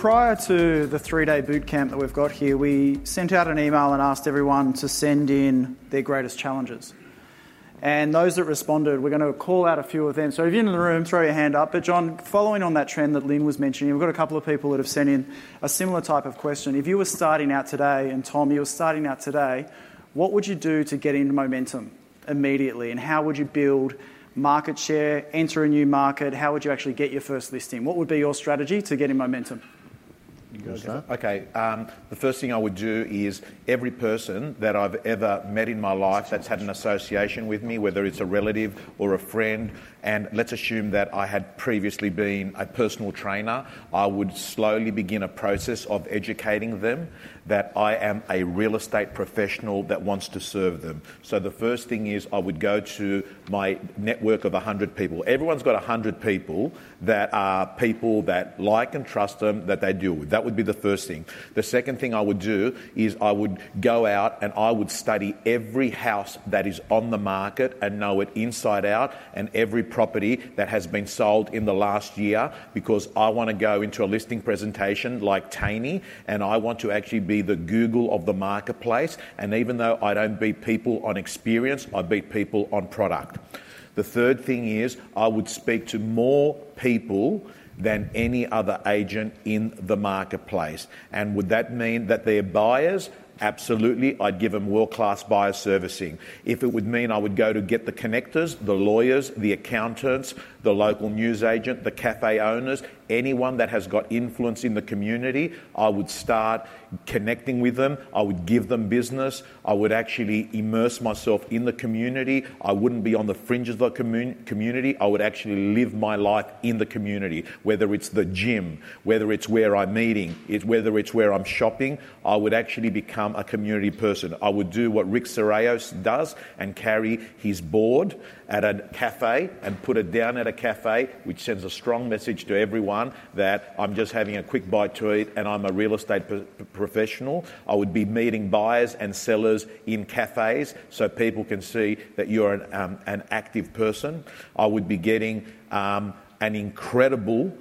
prior to the 3-day boot camp that we've got here, we sent out an email and asked everyone to send in their greatest challenges. And those that responded, we're going to call out a few of them. So if you're in the room, throw your hand up. But John, following on that trend that Lynn was mentioning, we've got a couple of people that have sent in a similar type of question. If you were starting out today, and Tom, you were starting out today, what would you do to get into momentum immediately? And how would you build market share, enter a new market? How would you actually get your first listing? What would be your strategy to get in momentum? Okay, the first thing I would do is every person that I've ever met in my life that's had an association with me, whether it's a relative or a friend, and let's assume that I had previously been a personal trainer, I would slowly begin a process of educating them that I am a real estate professional that wants to serve them. So the first thing is I would go to my network of 100 people. Everyone's got 100 people that are people that like and trust them, that they deal with. That would be the first thing. The second thing I would do is I would go out and I would study every house that is on the market and know it inside out, and every property that has been sold in the last year, because I want to go into a listing presentation like Taney, and I want to actually be the Google of the marketplace. And even though I don't beat people on experience, I beat people on product. The third thing is I would speak to more people than any other agent in the marketplace. And would that mean that they're buyers? Absolutely, I'd give them world-class buyer servicing. If it would mean I would go to get the connectors, the lawyers, the accountants, the local news agent, the cafe owners, anyone that has got influence in the community, I would start connecting with them. I would give them business. I would actually immerse myself in the community. I wouldn't be on the fringes of the community. I would actually live my life in the community, whether it's the gym, whether it's where I'm meeting, whether it's where I'm shopping. I would actually become a community person. I would do what Rick Serrao does and carry his board at a cafe and put it down at a cafe, which sends a strong message to everyone that I'm just having a quick bite to eat and I'm a real estate professional. I would be meeting buyers and sellers in cafes so people can see that you're an active person. I would be getting an incredible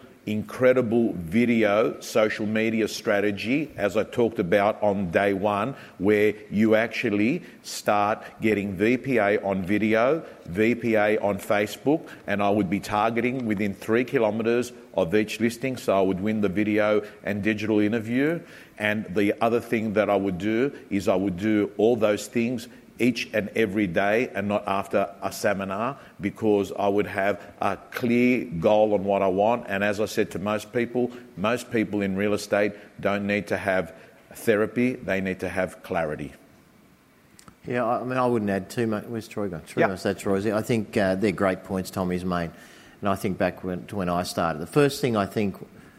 video social media strategy, as I talked about on day one, where you actually start getting VPA on video, VPA on Facebook, and I would be targeting within 3 kilometres of each listing, so I would win the video and digital interview. And the other thing that I would do is I would do all those things each and every day and not after a seminar, because I would have a clear goal on what I want. And as I said to most people in real estate don't need to have therapy, they need to have clarity. Yeah, I mean, I wouldn't add too much. Where's Troy gone? That's Troy's. I think they're great points Tommy's made. And I think back to when I started, the first thing I think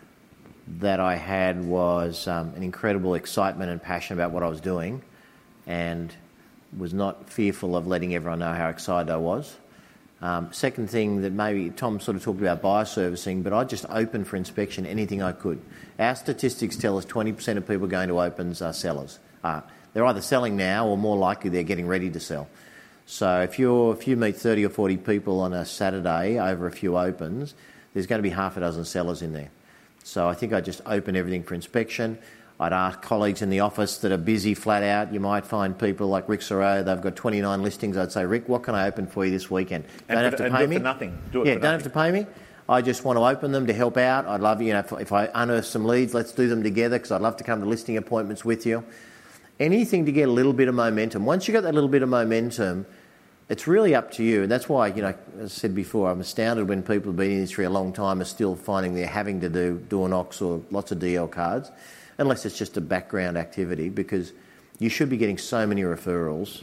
that I had was an incredible excitement and passion about what I was doing, and was not fearful of letting everyone know how excited I was. Second thing that maybe Tom sort of talked about buyer servicing, but I just opened for inspection anything I could. Our statistics tell us 20% of people going to opens are sellers. They're either selling now or more likely they're getting ready to sell. So if you meet 30 or 40 people on a Saturday over a few opens, there's going to be half a dozen sellers in there. So I think I just open everything for inspection. I'd ask colleagues in the office that are busy flat out. You might find people like Rick Serrao, they've got 29 listings. I'd say, Rick, what can I open for you this weekend? Don't have to pay me. Nothing. Don't have to pay me. I just want to open them to help out. I'd love, if I unearth some leads, let's do them together, because I'd love to come to listing appointments with you. Anything to get a little bit of momentum. Once you've got that little bit of momentum, it's really up to you. And that's why, as I said before, I'm astounded when people have been in the industry a long time are still finding they're having to do door knocks or lots of DL cards, unless it's just a background activity, because you should be getting so many referrals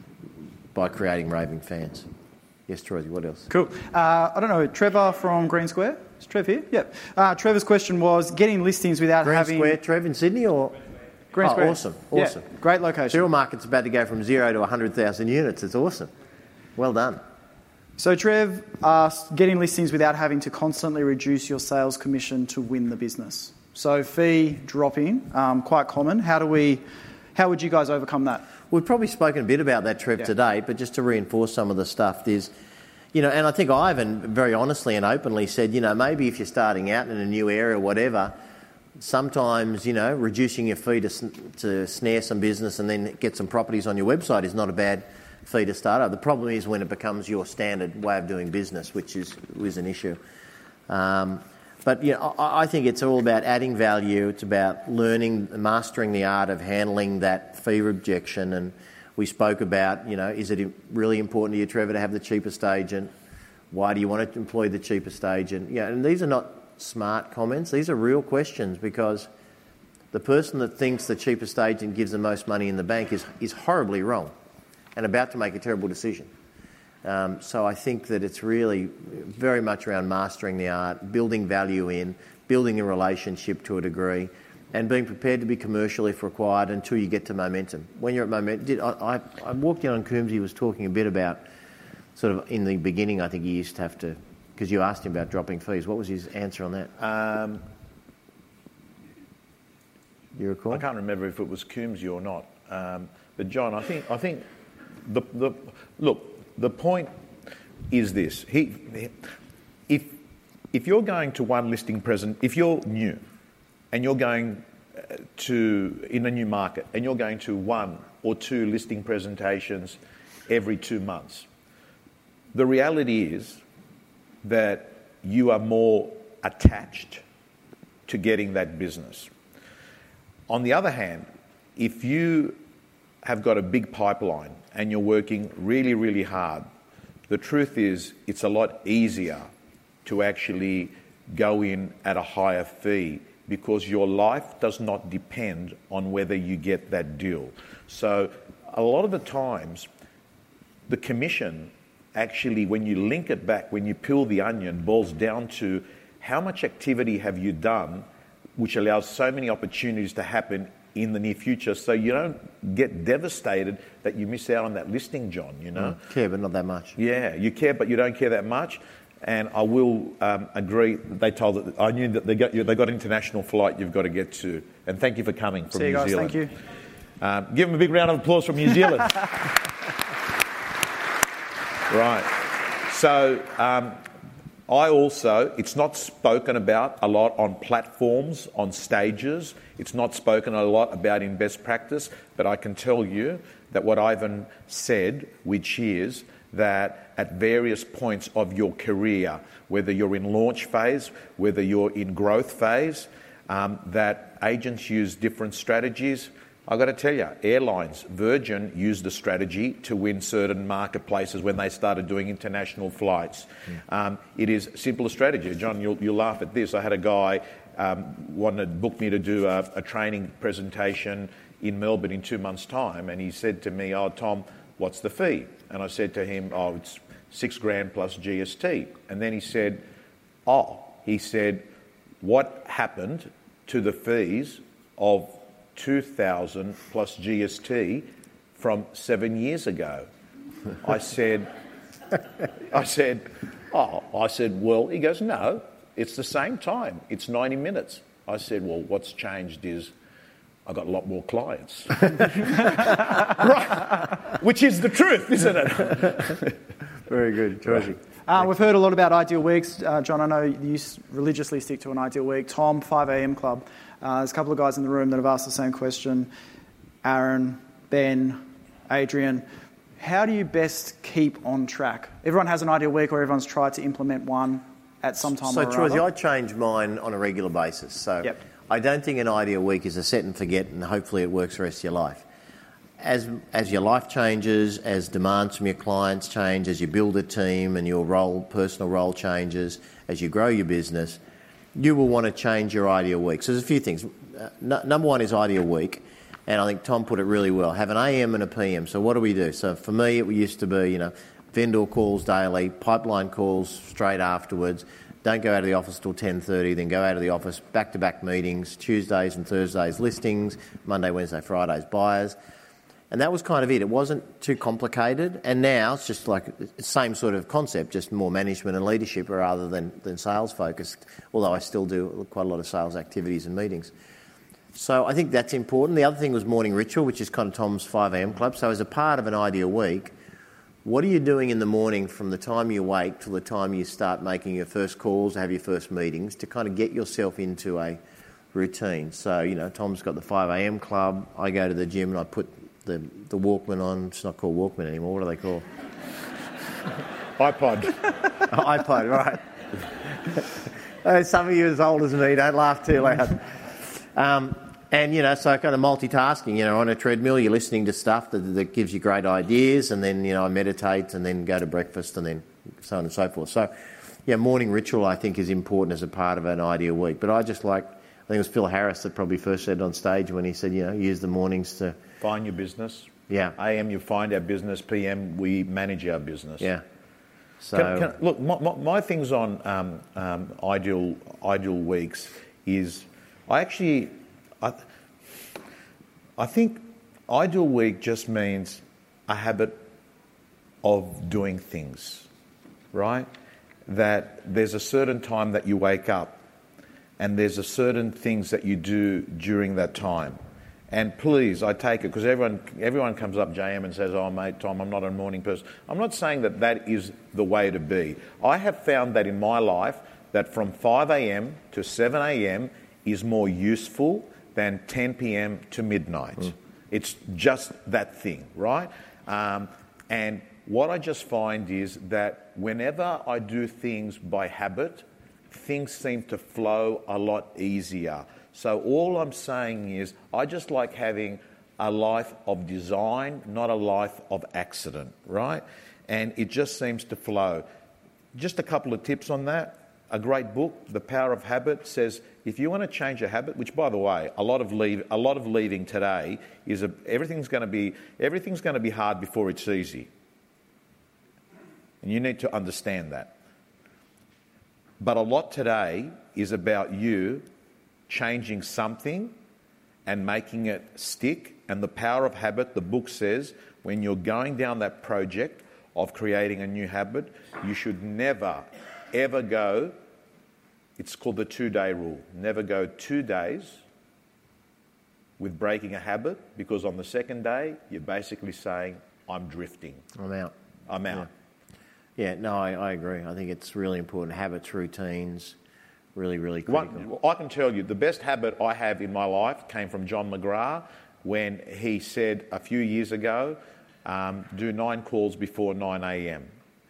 by creating raving fans. Yes, Troy, what else? Cool. I don't know, Trevor from Green Square? Is Trev here? Yep. Trevor's question was getting listings without having... Green Square, Trev in Sydney or... Green Square. Awesome. Yeah, great location. Cyril Market's about to go from 0 to 100,000 units. It's awesome. Well done. So Trev asked, getting listings without having to constantly reduce your sales commission to win the business. So fee dropping, quite common. How would you guys overcome that? We've probably spoken a bit about that, Trev, today, but just to reinforce some of the stuff, there's, and I think Ivan very honestly and openly said, maybe if you're starting out in a new area or whatever, sometimes, reducing your fee to snare some business and then get some properties on your website is not a bad fee to start up. The problem is when it becomes your standard way of doing business, which is an issue. But I think it's all about adding value. It's about mastering the art of handling that fee rejection. And we spoke about, is it really important to you, Trevor, to have the cheapest agent? Why do you want to employ the cheapest agent? And these are not smart comments. These are real questions, because the person that thinks the cheapest agent gives the most money in the bank is horribly wrong and about to make a terrible decision. So I think that it's really very much around mastering the art, building value in, building a relationship to a degree, and being prepared to be commercial if required until you get to momentum. When you're at momentum, I walked in on Coombs, he was talking a bit about sort of in the beginning, I think he used to have to, because you asked him about dropping fees. What was his answer on that? You recall? I can't remember if it was Coombs or not. But John, I think the point is this: if you're going to one listing if you're new, and you're going in a new market, and you're going to 1 or 2 listing presentations every 2 months, the reality is that you are more attached to getting that business. On the other hand, if you have got a big pipeline and you're working really, really hard, the truth is it's a lot easier to actually go in at a higher fee, because your life does not depend on whether you get that deal. So a lot of the times, the commission actually, when you link it back, when you peel the onion, boils down to how much activity have you done, which allows so many opportunities to happen in the near future, so you don't get devastated that you miss out on that listing, John, Care, but not that much. Yeah, you care, but you don't care that much. And I will agree, I knew that they got an international flight you've got to get to. And thank you for coming from New Zealand. Thank you. Give them a big round of applause from New Zealand. Right. So it's not spoken about a lot on platforms, on stages. It's not spoken a lot about in best practice, but I can tell you that what Ivan said, which is that at various points of your career, whether you're in launch phase, whether you're in growth phase, that agents use different strategies. I've got to tell you, airlines, Virgin used a strategy to win certain marketplaces when they started doing international flights. It is simple strategy. John, you'll laugh at this. I had a guy wanted to book me to do a training presentation in Melbourne in 2 months' time, and he said to me, Tom, what's the fee? And I said to him, it's $6,000 plus GST. And then he said, what happened to the fees of $2,000 plus GST from 7 years ago? I said, well, he goes, no, it's the same time. It's 90 minutes. I said, well, what's changed is I got a lot more clients. Right. Which is the truth, isn't it? Very good. Georgie. We've heard a lot about Ideal Weeks. John, I know you religiously stick to an Ideal Week. Tom, 5am Club. There's a couple of guys in the room that have asked the same question. Aaron, Ben, Adrian. How do you best keep on track? Everyone has an Ideal Week, or everyone's tried to implement one at some time or other. So, Troy, I change mine on a regular basis. So yep. I don't think an Ideal Week is a set and forget, and hopefully it works the rest of your life. As your life changes, as demands from your clients change, as you build a team and your personal role changes, as you grow your business, you will want to change your Ideal Week. So there's a few things. Number one is Ideal Week, and I think Tom put it really well. Have an AM and a PM. So what do we do? So for me, it used to be, vendor calls daily, pipeline calls straight afterwards. Don't go out of the office till 10:30, then go out of the office, back-to-back meetings, Tuesdays and Thursdays listings, Monday, Wednesday, Fridays buyers. And that was kind of it. It wasn't too complicated. And now it's just like the same sort of concept, just more management and leadership rather than sales focused, although I still do quite a lot of sales activities and meetings. So I think that's important. The other thing was morning ritual, which is kind of Tom's 5am Club. So as a part of an Ideal Week, what are you doing in the morning from the time you wake till the time you start making your first calls, have your first meetings, to kind of get yourself into a routine. So, Tom's got the 5 a.m. club. I go to the gym and I put the Walkman on. It's not called Walkman anymore. What are they called? iPod. iPod, right. Some of you as old as me, don't laugh too loud. And, so kind of multitasking, on a treadmill, you're listening to stuff that gives you great ideas, and then, I meditate and then go to breakfast and then so on and so forth. So, morning ritual, I think, is important as a part of an ideal week. But I think it was Phil Harris that probably first said on stage when he said, use the mornings to... Find your business. Yeah. AM, you find our business. PM, we manage our business. Yeah. So... Look, my things on ideal weeks is... I think ideal week just means a habit of doing things, right? That there's a certain time that you wake up and there's a certain things that you do during that time. And please, I take it, because everyone comes up, JM, and says, oh, mate, Tom, I'm not a morning person. I'm not saying that is the way to be. I have found that in my life that from 5 a.m. to 7 a.m. is more useful than 10 p.m. to midnight. It's just that thing, right? And what I just find is that whenever I do things by habit, things seem to flow a lot easier. So all I'm saying is I just like having a life of design, not a life of accident, right? And it just seems to flow. Just a couple of tips on that. A great book, The Power of Habit, says if you want to change a habit, which, by the way, a lot of leading today is everything's going to be hard before it's easy, and you need to understand that. But a lot today is about you changing something and making it stick. And The Power of Habit, the book says, when you're going down that project of creating a new habit, you should never, ever go, it's called the 2-day rule. Never go 2 days with breaking a habit, because on the second day, you're basically saying, I'm drifting. I'm out. Yeah, no, I agree. I think it's really important. Habits, routines, really, really critical. I can tell you, the best habit I have in my life came from John McGrath when he said a few years ago, do 9 calls before 9 a.m.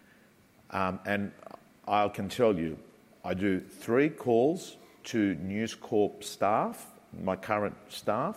And I can tell you, I do 3 calls to News Corp staff, my current staff,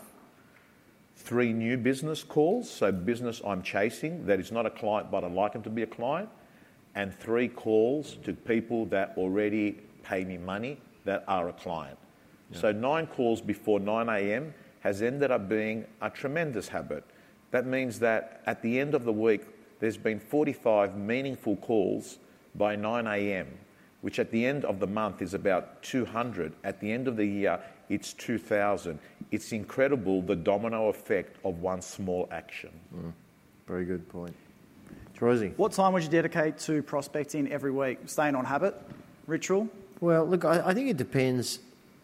3 new business calls, so business I'm chasing that is not a client but I'd like them to be a client, and 3 calls to people that already pay me money that are a client. Yeah. So 9 calls before 9 a.m. has ended up being a tremendous habit. That means that at the end of the week, there's been 45 meaningful calls by 9 a.m., which at the end of the month is about 200. At the end of the year, it's 2,000. It's incredible, the domino effect of one small action. Very good point. Troy, what time would you dedicate to prospecting every week? Staying on habit? Ritual? Well, look, I think it depends.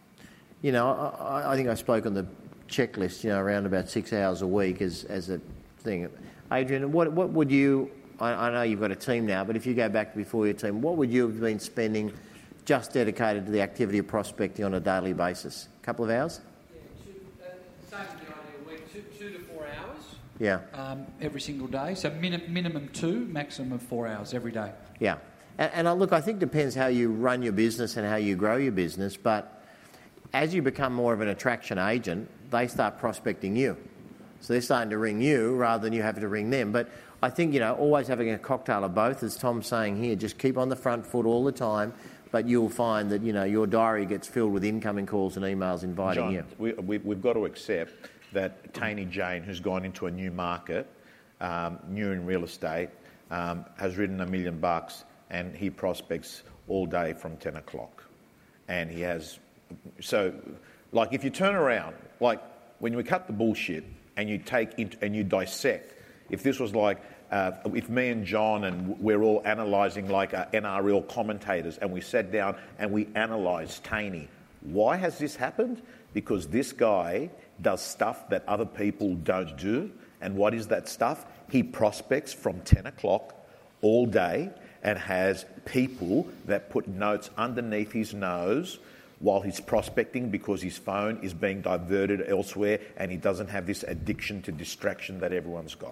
I think I spoke on the checklist, around about 6 hours a week as a thing. Adrian, what would you... I know you've got a team now, but if you go back before your team, what would you have been spending just dedicated to the activity of prospecting on a daily basis? A couple of hours? Yeah, same as the ideal week, 2 to 4 hours. Yeah. Every single day. So minimum 2, maximum of 4 hours every day. Yeah. And look, I think it depends how you run your business and how you grow your business, but as you become more of an attraction agent, they start prospecting you. So they're starting to ring you rather than you having to ring them. But I think, always having a cocktail of both, as Tom's saying here, just keep on the front foot all the time, but you'll find that, your diary gets filled with incoming calls and emails inviting John, you. We've got to accept that Taney Jane, who's gone into a new market, new in real estate, has written $1 million and he prospects all day from 10 o'clock. And he has... So, like, if you turn around, like, when we cut the bullshit and you dissect, if this was like, if me and John and we're all analysing like NRL commentators and we sat down and we analysed Taney, why has this happened? Because this guy does stuff that other people don't do. And what is that stuff? He prospects from 10 o'clock all day and has people that put notes underneath his nose while he's prospecting because his phone is being diverted elsewhere and he doesn't have this addiction to distraction that everyone's got.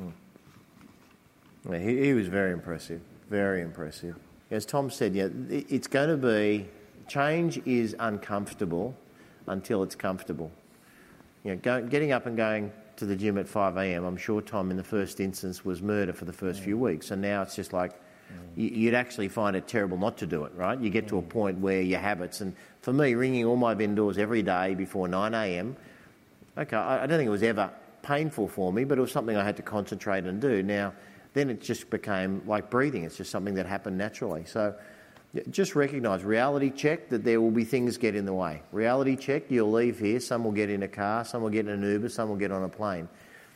Yeah, he was very impressive, very impressive. As Tom said, it's going to be, change is uncomfortable until it's comfortable. Getting up and going to the gym at 5 a.m, I'm sure, Tom, in the first instance was murder for the first few weeks. And now it's just like, you'd actually find it terrible not to do it, right? You get to a point where your habits, and for me, ringing all my vendors every day before 9 a.m, okay, I don't think it was ever painful for me, but it was something I had to concentrate and do. Now, then it just became like breathing. It's just something that happened naturally. So just recognise, reality check, that there will be things get in the way. Reality check, you'll leave here, some will get in a car, some will get in an Uber, some will get on a plane.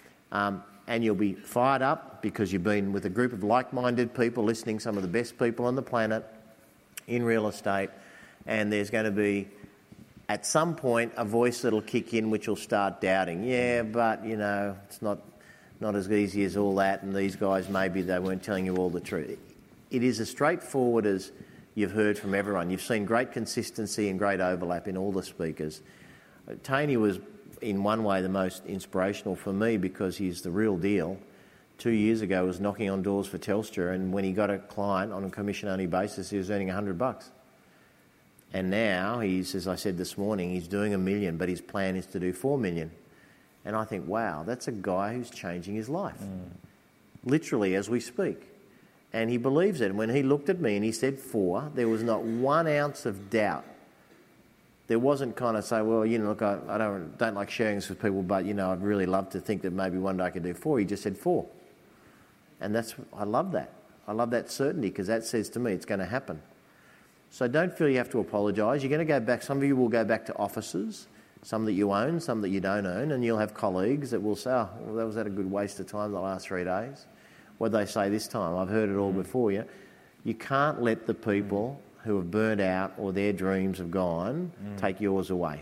And you'll be fired up because you've been with a group of like-minded people, listening to some of the best people on the planet in real estate, and there's going to be, at some point, a voice that'll kick in which will start doubting. Yeah, but, it's not as easy as all that, and these guys, maybe they weren't telling you all the truth. It is as straightforward as you've heard from everyone. You've seen great consistency and great overlap in all the speakers. Tony was, in one way, the most inspirational for me because he's the real deal. 2 years ago, he was knocking on doors for Telstra, and when he got a client on a commission-only basis, he was earning $100. And now, as I said this morning, he's doing $1 million, but his plan is to do $4 million. And I think, wow, that's a guy who's changing his life, literally as we speak. And he believes it. And when he looked at me and he said 4, there was not 1 ounce of doubt. There wasn't kind of say, well, look, I don't like sharing this with people, but, I'd really love to think that maybe one day I could do 4. He just said 4. And I love that. I love that certainty because that says to me it's going to happen. So don't feel you have to apologise. You're going to go back. Some of you will go back to offices, some that you own, some that you don't own, and you'll have colleagues that will say, oh, well, that was a good waste of time the last 3 days. What did they say this time? I've heard it all before you. You can't let the people who have burnt out or their dreams have gone take yours away.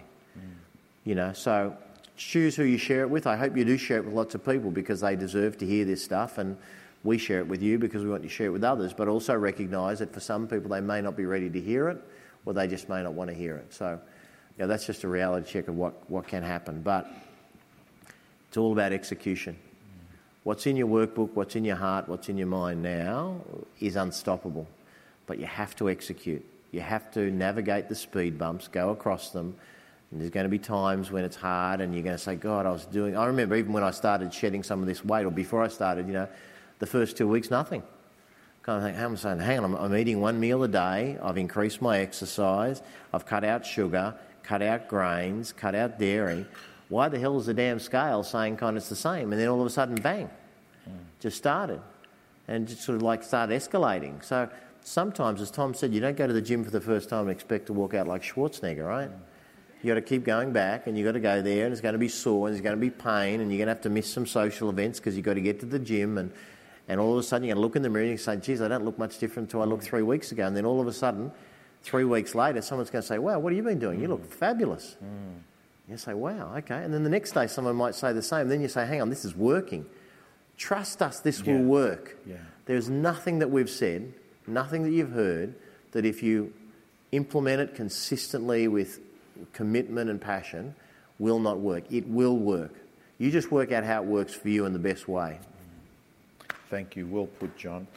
So choose who you share it with. I hope you do share it with lots of people because they deserve to hear this stuff, and we share it with you because we want you to share it with others, but also recognise that for some people they may not be ready to hear it or they just may not want to hear it. So that's just a reality check of what can happen. But it's all about execution. What's in your workbook, what's in your heart, what's in your mind now is unstoppable. But you have to execute. You have to navigate the speed bumps, go across them. And there's going to be times when it's hard and you're going to say, God, I remember even when I started shedding some of this weight, or before I started, the first 2 weeks, nothing. Kind of think, I'm saying, hang on, I'm eating 1 meal a day, I've increased my exercise, I've cut out sugar, cut out grains, cut out dairy. Why the hell is the damn scale saying kind of it's the same? And then all of a sudden, bang, just started. And just sort of started escalating. So sometimes, as Tom said, you don't go to the gym for the first time and expect to walk out like Schwarzenegger, right? You got to keep going back, and you got to go there, and it's going to be sore, and there's going to be pain, and you're going to have to miss some social events because you've got to get to the gym, and all of a sudden you're going to look in the mirror and you say, geez, I don't look much different to I looked 3 weeks ago. And then all of a sudden, 3 weeks later, someone's going to say, wow, what have you been doing? You look fabulous. You say, wow, okay. And then the next day someone might say the same. Then you say, hang on, this is working. Trust us, this will work. Yeah. There's nothing that we've said, nothing that you've heard, that if you implement it consistently with commitment and passion, will not work. It will work. You just work out how it works for you in the best way. Thank you. Well put, John.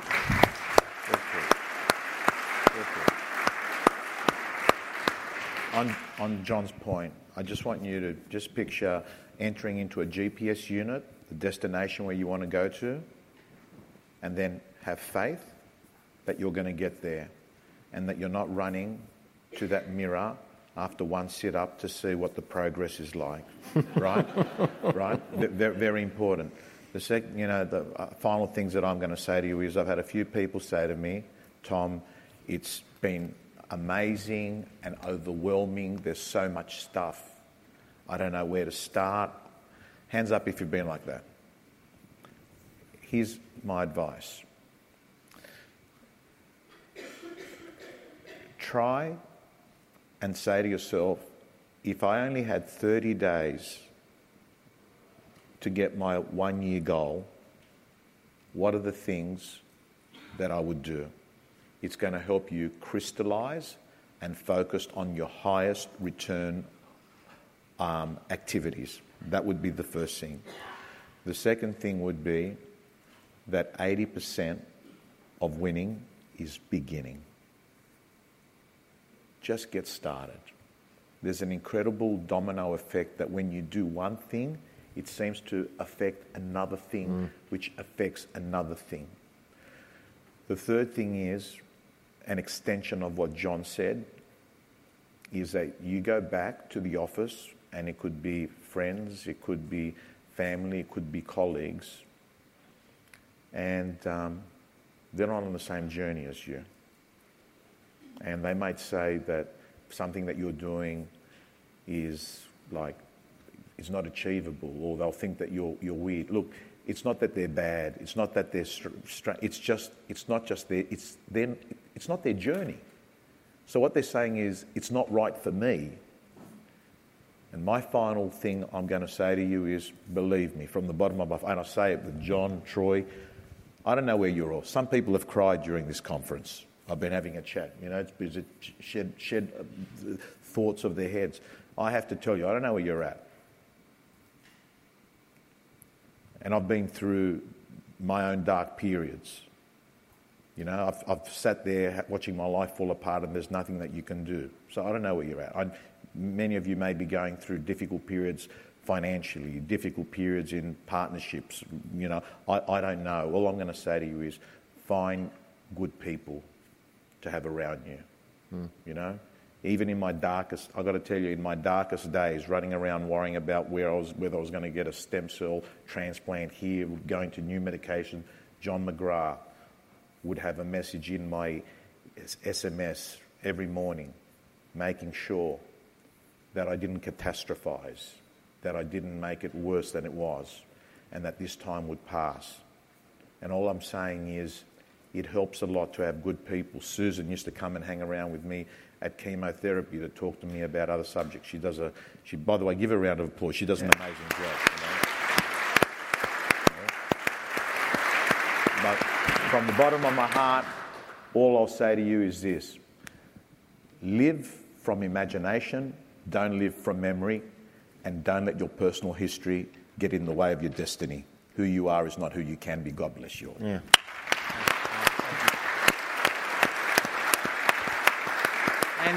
On John's point, I just want you to just picture entering into a GPS unit, the destination where you want to go to, and then have faith that you're going to get there and that you're not running to that mirror after one sit-up to see what the progress is like, right? Right? Very, very important. The final things that I'm going to say to you is I've had a few people say to me, Tom, it's been amazing and overwhelming. There's so much stuff. I don't know where to start. Hands up if you've been like that. Here's my advice. Try and say to yourself, if I only had 30 days to get my 1 year goal, what are the things that I would do? It's going to help you crystallise and focused on your highest return activities. That would be the first thing. The second thing would be that 80% of winning is beginning. Just get started. There's an incredible domino effect that when you do one thing, it seems to affect another thing, which affects another thing. The third thing is, an extension of what John said, is that you go back to the office, and it could be friends, it could be family, it could be colleagues, and they're not on the same journey as you. And they might say that something that you're doing is not achievable, or they'll think that you're weird. Look, it's not that they're bad. It's not that they're it's not their journey. So what they're saying is, it's not right for me. And my final thing I'm going to say to you is, believe me, from the bottom of my heart, and I say it with John, Troy, I don't know where you're all. Some people have cried during this conference. I've been having a chat, it's because it shed thoughts of their heads. I have to tell you, I don't know where you're at. And I've been through my own dark periods. I've sat there watching my life fall apart, and there's nothing that you can do. So I don't know where you're at. Many of you may be going through difficult periods financially, difficult periods in partnerships. I don't know. All I'm going to say to you is, find good people to have around you. Even in my darkest, I've got to tell you, in my darkest days, running around worrying about whether I was going to get a stem cell transplant here, going to new medication, John McGrath would have a message in my SMS every morning, making sure that I didn't catastrophize, that I didn't make it worse than it was, and that this time would pass. And all I'm saying is, it helps a lot to have good people. Susan used to come and hang around with me at chemotherapy to talk to me about other subjects. She, by the way, give her a round of applause. She does an amazing job. But from the bottom of my heart, all I'll say to you is this: live from imagination, don't live from memory, and don't let your personal history get in the way of your destiny. Who you are is not who you can be. God bless you all. Yeah. And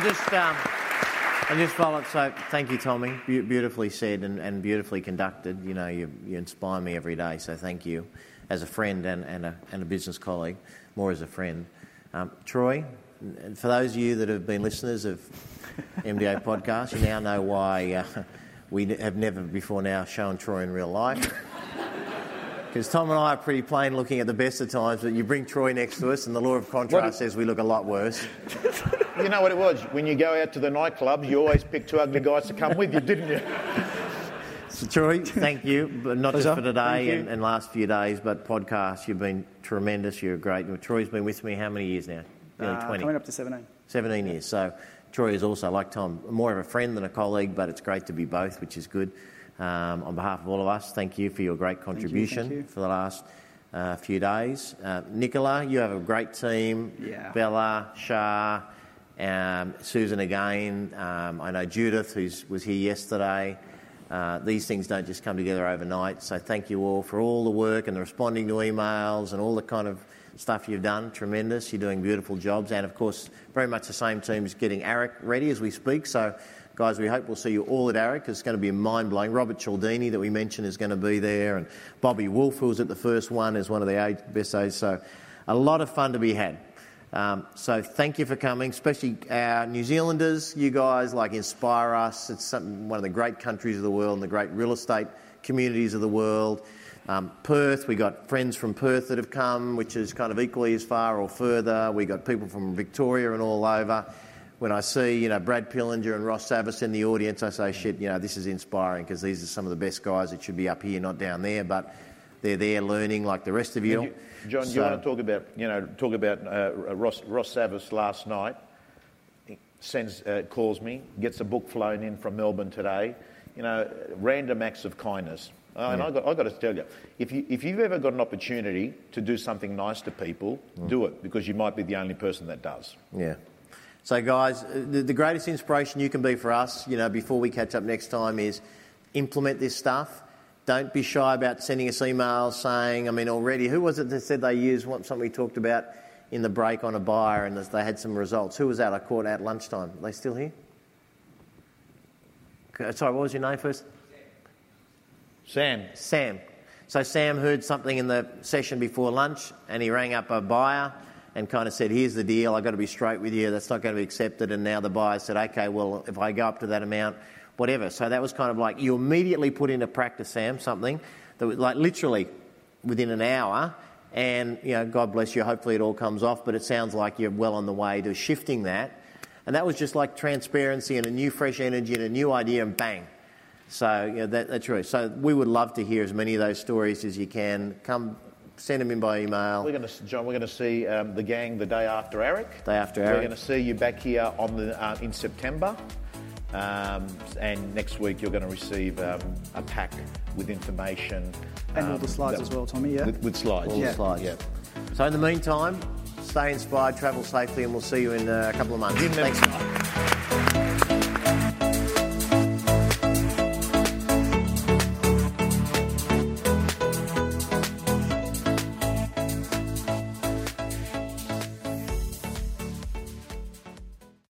just follow. So thank you, Tommy. Beautifully said and beautifully conducted. You inspire me every day. So thank you, as a friend and a business colleague, more as a friend. Troy, for those of you that have been listeners of MDA podcast, you now know why we have never before now shown Troy in real life. Because Tom and I are pretty plain looking at the best of times, but you bring Troy next to us and the law of contrast says we look a lot worse. You know what it was? When you go out to the nightclubs, you always pick two ugly guys to come with you, didn't you? So Troy, thank you, but not just for today and last few days, but podcasts. You've been tremendous. You're great. Troy's been with me how many years now? Nearly 20. Coming up to 17. 17 years. So Troy is also, like Tom, more of a friend than a colleague, but it's great to be both, which is good. On behalf of all of us, thank you for your great contribution thank you. For the last few days. Nicola, you have a great team. Yeah. Bella, Shah, Susan again. I know Judith, who was here yesterday. These things don't just come together overnight. So thank you all for all the work and the responding to emails and all the kind of stuff you've done. Tremendous. You're doing beautiful jobs. And, of course, very much the same team is getting ARIC ready as we speak. So, guys, we hope we'll see you all at ARIC. It's going to be mind-blowing. Robert Cialdini, that we mentioned, is going to be there. And Bobby Wolf, who was at the first one, is one of the best aides. So a lot of fun to be had. So thank you for coming, especially our New Zealanders. You guys inspire us. It's one of the great countries of the world and the great real estate communities of the world. Perth, we got friends from Perth that have come, which is kind of equally as far or further. We got people from Victoria and all over. When I see, Brad Pillinger and Ross Savas in the audience, I say, shit, this is inspiring, because these are some of the best guys that should be up here, not down there, but they're there learning like the rest of you. John, do you want to talk about Ross Savas last night? Calls me, gets a book flown in from Melbourne today. Random acts of kindness. And I've got to tell you, if you've ever got an opportunity to do something nice to people, do it, because you might be the only person that does. Yeah. So, guys, the greatest inspiration you can be for us, before we catch up next time, is implement this stuff. Don't be shy about sending us emails saying, already, who was it that said they used something we talked about in the break on a buyer and they had some results? Who was that I caught at lunchtime? Are they still here? Sorry, what was your name first? Sam. So Sam heard something in the session before lunch and he rang up a buyer and kind of said, here's the deal, I've got to be straight with you, that's not going to be accepted. And now the buyer said, okay, well, if I go up to that amount, whatever. So that was kind of like, you immediately put into practice, Sam, something that was like literally within an hour. And, God bless you, hopefully it all comes off, but it sounds like you're well on the way to shifting that. And that was just like transparency and a new fresh energy and a new idea and bang. So that's right. So we would love to hear as many of those stories as you can. Come, send them in by email. John, we're going to see the gang the day after Eric. We're going to see you back here in September. And next week you're going to receive a pack with information. And all the slides as well, Tommy, yeah? With slides. All the slides. Yeah. So in the meantime, stay inspired, travel safely, and we'll see you in a couple of months. Thanks.